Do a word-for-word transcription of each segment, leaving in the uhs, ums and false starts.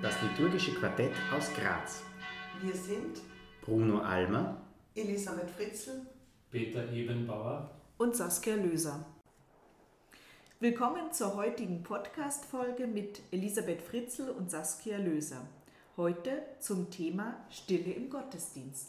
Das liturgische Quartett aus Graz. Wir sind Bruno Almer, Elisabeth Fritzl, Peter Ebenbauer und Saskia Löser. Willkommen zur heutigen Podcast-Folge mit Elisabeth Fritzl und Saskia Löser. Heute zum Thema Stille im Gottesdienst.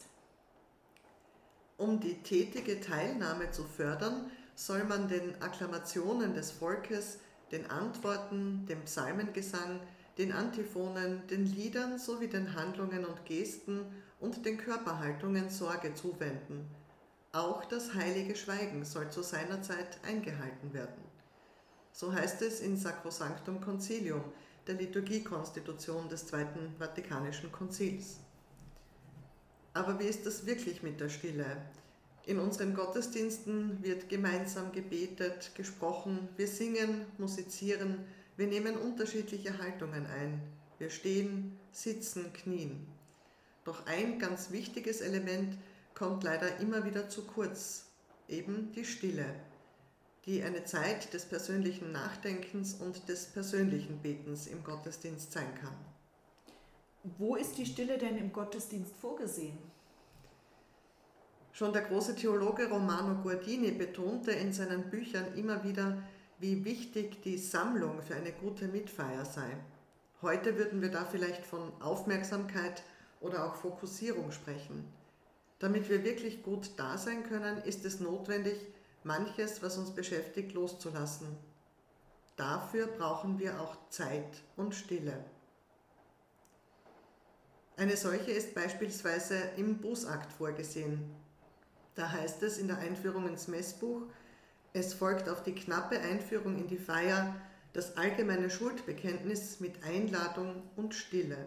Um die tätige Teilnahme zu fördern, soll man den Akklamationen des Volkes, den Antworten, dem Psalmengesang, den Antiphonen, den Liedern sowie den Handlungen und Gesten und den Körperhaltungen Sorge zuwenden. Auch das heilige Schweigen soll zu seiner Zeit eingehalten werden. So heißt es in Sacrosanctum Concilium, der Liturgiekonstitution des Zweiten Vatikanischen Konzils. Aber wie ist das wirklich mit der Stille? In unseren Gottesdiensten wird gemeinsam gebetet, gesprochen, wir singen, musizieren, wir nehmen unterschiedliche Haltungen ein. Wir stehen, sitzen, knien. Doch ein ganz wichtiges Element kommt leider immer wieder zu kurz, eben die Stille, die eine Zeit des persönlichen Nachdenkens und des persönlichen Betens im Gottesdienst sein kann. Wo ist die Stille denn im Gottesdienst vorgesehen? Schon der große Theologe Romano Guardini betonte in seinen Büchern immer wieder, wie wichtig die Sammlung für eine gute Mitfeier sei. Heute würden wir da vielleicht von Aufmerksamkeit oder auch Fokussierung sprechen. Damit wir wirklich gut da sein können, ist es notwendig, manches, was uns beschäftigt, loszulassen. Dafür brauchen wir auch Zeit und Stille. Eine solche ist beispielsweise im Bußakt vorgesehen. Da heißt es in der Einführung ins Messbuch: Es folgt auf die knappe Einführung in die Feier das allgemeine Schuldbekenntnis mit Einladung und Stille.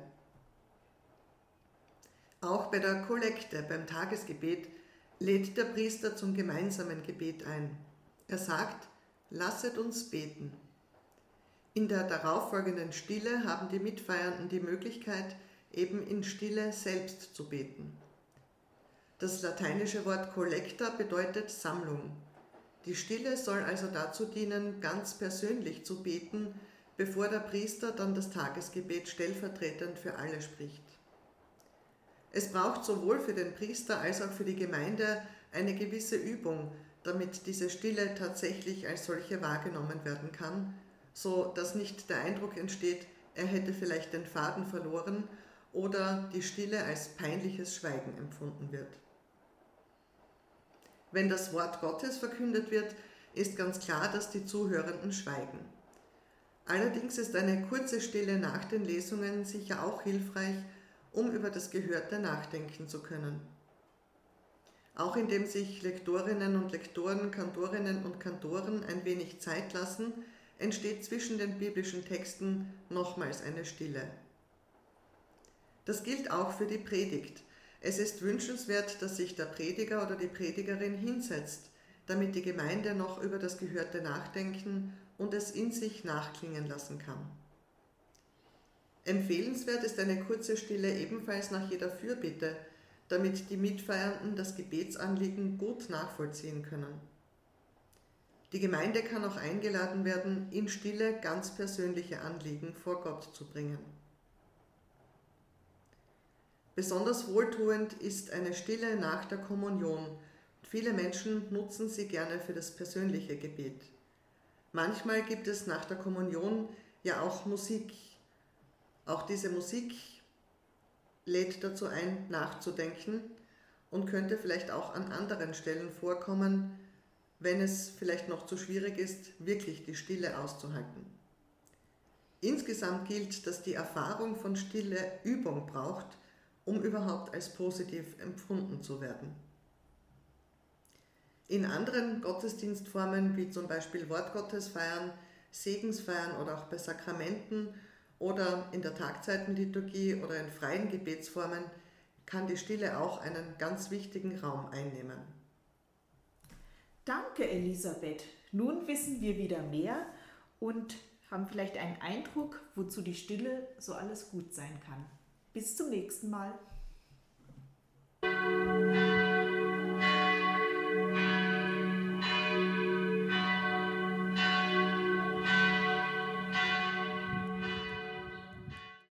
Auch bei der Kollekte, beim Tagesgebet, lädt der Priester zum gemeinsamen Gebet ein. Er sagt: Lasset uns beten. In der darauffolgenden Stille haben die Mitfeiernden die Möglichkeit, eben in Stille selbst zu beten. Das lateinische Wort collecta bedeutet Sammlung. Die Stille soll also dazu dienen, ganz persönlich zu beten, bevor der Priester dann das Tagesgebet stellvertretend für alle spricht. Es braucht sowohl für den Priester als auch für die Gemeinde eine gewisse Übung, damit diese Stille tatsächlich als solche wahrgenommen werden kann, so dass nicht der Eindruck entsteht, er hätte vielleicht den Faden verloren oder die Stille als peinliches Schweigen empfunden wird. Wenn das Wort Gottes verkündet wird, ist ganz klar, dass die Zuhörenden schweigen. Allerdings ist eine kurze Stille nach den Lesungen sicher auch hilfreich, um über das Gehörte nachdenken zu können. Auch indem sich Lektorinnen und Lektoren, Kantorinnen und Kantoren ein wenig Zeit lassen, entsteht zwischen den biblischen Texten nochmals eine Stille. Das gilt auch für die Predigt. Es ist wünschenswert, dass sich der Prediger oder die Predigerin hinsetzt, damit die Gemeinde noch über das Gehörte nachdenken und es in sich nachklingen lassen kann. Empfehlenswert ist eine kurze Stille ebenfalls nach jeder Fürbitte, damit die Mitfeiernden das Gebetsanliegen gut nachvollziehen können. Die Gemeinde kann auch eingeladen werden, in Stille ganz persönliche Anliegen vor Gott zu bringen. Besonders wohltuend ist eine Stille nach der Kommunion. Viele Menschen nutzen sie gerne für das persönliche Gebet. Manchmal gibt es nach der Kommunion ja auch Musik. Auch diese Musik lädt dazu ein, nachzudenken und könnte vielleicht auch an anderen Stellen vorkommen, wenn es vielleicht noch zu schwierig ist, wirklich die Stille auszuhalten. Insgesamt gilt, dass die Erfahrung von Stille Übung braucht, um überhaupt als positiv empfunden zu werden. In anderen Gottesdienstformen, wie zum Beispiel Wortgottesfeiern, Segensfeiern oder auch bei Sakramenten oder in der Tagzeitenliturgie oder in freien Gebetsformen, kann die Stille auch einen ganz wichtigen Raum einnehmen. Danke, Elisabeth. Nun wissen wir wieder mehr und haben vielleicht einen Eindruck, wozu die Stille so alles gut sein kann. Bis zum nächsten Mal.